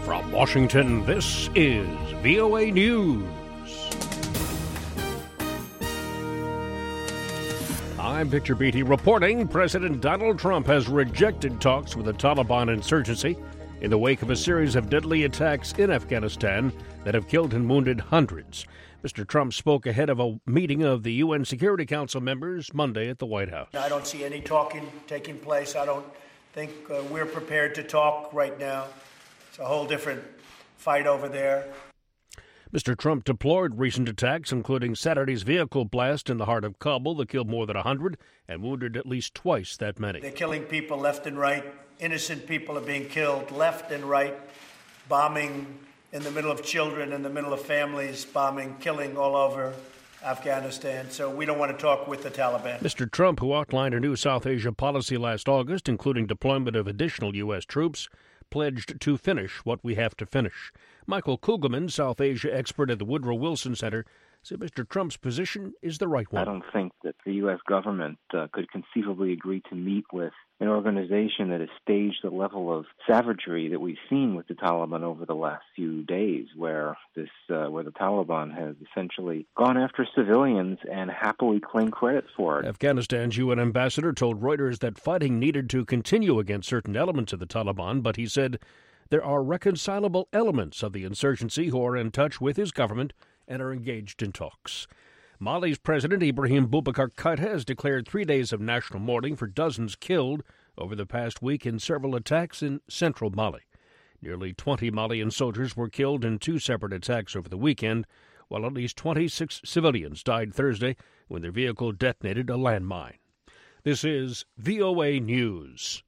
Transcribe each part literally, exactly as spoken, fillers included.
From Washington, this is V O A News. I'm Victor Beatty reporting President Donald Trump has rejected talks with the Taliban insurgency in the wake of a series of deadly attacks in Afghanistan that have killed and wounded hundreds. Mister Trump spoke ahead of a meeting of the U N Security Council members Monday at the White House. I don't see any talking taking place. I don't think uh, we're prepared to talk right now. It's a whole different fight over there. Mister Trump deplored recent attacks, including Saturday's vehicle blast in the heart of Kabul that killed more than one hundred and wounded at least twice that many. They're killing people left and right. Innocent people are being killed left and right, bombing in the middle of children, in the middle of families, bombing, killing all over Afghanistan. So we don't want to talk with the Taliban. Mister Trump, who outlined a new South Asia policy last August, including deployment of additional U S troops, pledged to finish what we have to finish. Michael Kugelman, South Asia expert at the Woodrow Wilson Center, said Mister Trump's position is the right one. I don't think that the U S government uh, could conceivably agree to meet with an organization that has staged the level of savagery that we've seen with the Taliban over the last few days, where this, uh, where the Taliban has essentially gone after civilians and happily claimed credit for it. Afghanistan's U N ambassador told Reuters that fighting needed to continue against certain elements of the Taliban, but he said there are reconcilable elements of the insurgency who are in touch with his government and are engaged in talks. Mali's President Ibrahim Boubacar Keïta has declared three days of national mourning for dozens killed over the past week in several attacks in central Mali. Nearly twenty Malian soldiers were killed in two separate attacks over the weekend, while at least twenty-six civilians died Thursday when their vehicle detonated a landmine. This is V O A News.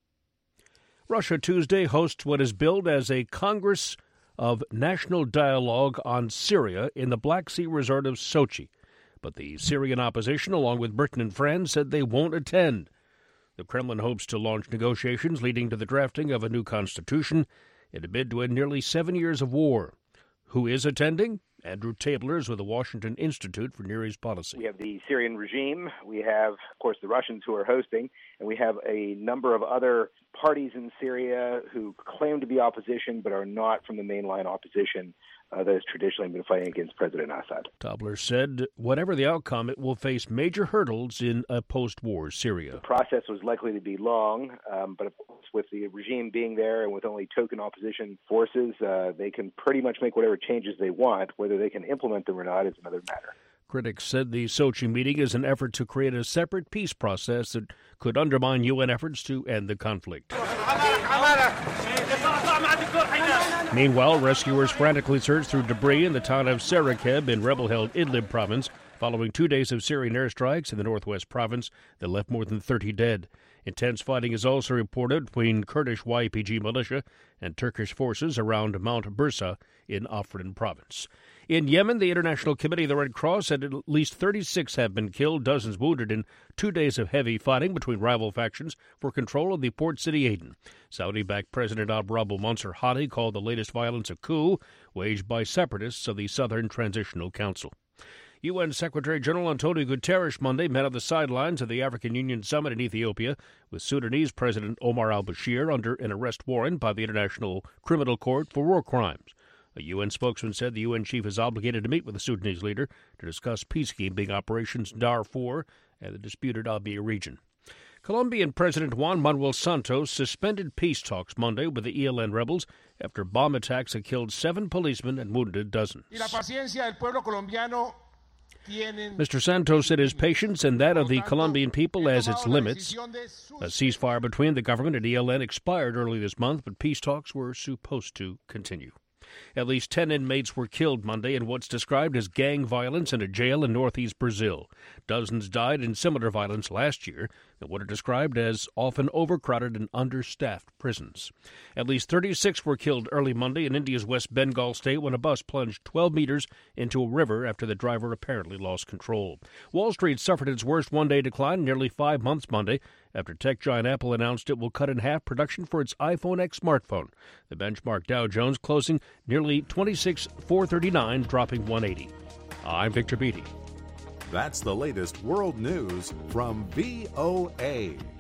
Russia Tuesday hosts what is billed as a Congress of National Dialogue on Syria in the Black Sea resort of Sochi. But the Syrian opposition, along with Britain and France, said they won't attend. The Kremlin hopes to launch negotiations leading to the drafting of a new constitution in a bid to end nearly seven years of war. Who is attending? Andrew Tabler is with the Washington Institute for Near East Policy. We have the Syrian regime, we have, of course, the Russians who are hosting, and we have a number of other parties in Syria who claim to be opposition but are not from the mainline opposition uh, that has traditionally been fighting against President Assad. Tabler said whatever the outcome, it will face major hurdles in a post-war Syria. The process was likely to be long, um, but of course with the regime being there and with only token opposition forces, uh, they can pretty much make whatever changes they want. Whether they can implement them or not is another matter. Critics said the Sochi meeting is an effort to create a separate peace process that could undermine U N efforts to end the conflict. Meanwhile, rescuers frantically searched through debris in the town of Sarakeb in rebel-held Idlib province following two days of Syrian airstrikes in the northwest province that left more than thirty dead. Intense fighting is also reported between Kurdish Y P G militia and Turkish forces around Mount Bursa in Afrin province. In Yemen, the International Committee of the Red Cross said at least thirty-six have been killed, dozens wounded in two days of heavy fighting between rival factions for control of the port city Aden. Saudi-backed President Abd-Rabbu Mansur Hadi called the latest violence a coup waged by separatists of the Southern Transitional Council. U N Secretary General Antonio Guterres Monday met on the sidelines of the African Union Summit in Ethiopia with Sudanese President Omar al-Bashir under an arrest warrant by the International Criminal Court for war crimes. A U N spokesman said the U N chief is obligated to meet with the Sudanese leader to discuss peacekeeping operations in Darfur and the disputed Abyei region. Colombian President Juan Manuel Santos suspended peace talks Monday with the E L N rebels after bomb attacks had killed seven policemen and wounded dozens. Mister Santos said his patience and that of the Colombian people has its limits. A ceasefire between the government and E L N expired early this month, but peace talks were supposed to continue. At least ten inmates were killed Monday in what's described as gang violence in a jail in northeast Brazil. Dozens died in similar violence last year in what are described as often overcrowded and understaffed prisons. At least thirty-six were killed early Monday in India's West Bengal state when a bus plunged twelve meters into a river after the driver apparently lost control. Wall Street suffered its worst one-day decline in nearly five months Monday after tech giant Apple announced it will cut in half production for its iPhone X smartphone. The benchmark Dow Jones closing nearly twenty-six thousand four hundred thirty-nine, dropping one hundred eighty. I'm Victor Beatty. That's the latest world news from V O A.